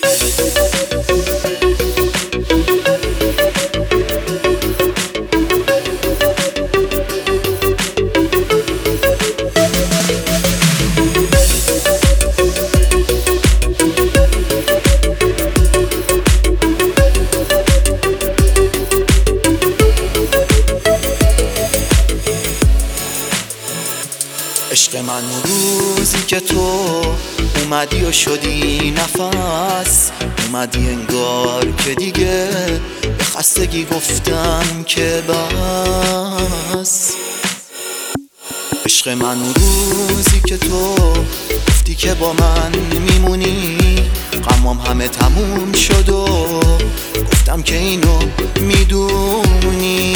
عشق من روزی که تو اومدی و شدی نفس، اومدی انگار که دیگه به خستگی گفتم که بس. عشق من روزی که تو گفتی که با من میمونی، غمام همه تموم شد و گفتم که اینو میدونی.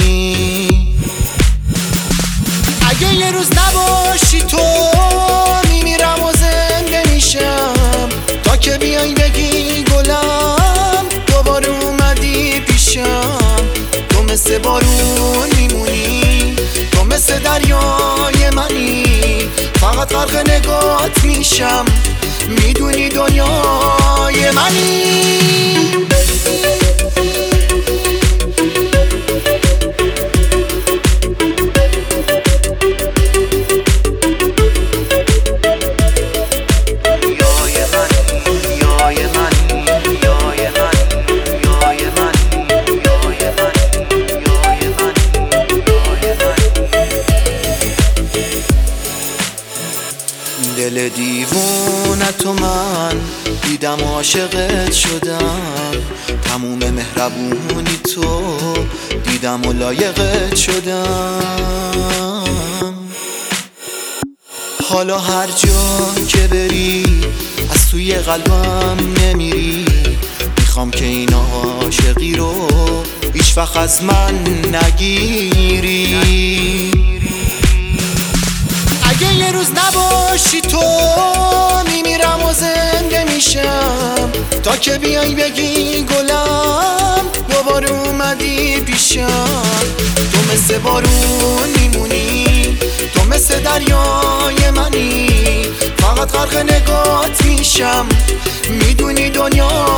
اگه یه روز نباشی تو میمیرم و زنده میشم، تا که بیای بگی گلم دوباره اومدی پیشم. تو مثل بارون میمونی، تو مثل دریای منی، فقط غرق نگات میشم، میدونی دنیای منی. دل دیوونتو من دیدم و عاشقت شدم، تموم مهربونی تو دیدم و لایقت شدم. حالا هر جا که بری از توی قلبم نمیری، میخوام که این عاشقی رو هیچ وقت از من نگیری. اگه یه روز نباشی تو میمیرم و زنده میشم، تا که بیای بگی گلم دوباره اومدی پیشم. تو مثل بارون میمونی، تو مثل دریای منی، فقط غرق نگات میشم، میدونی دنیا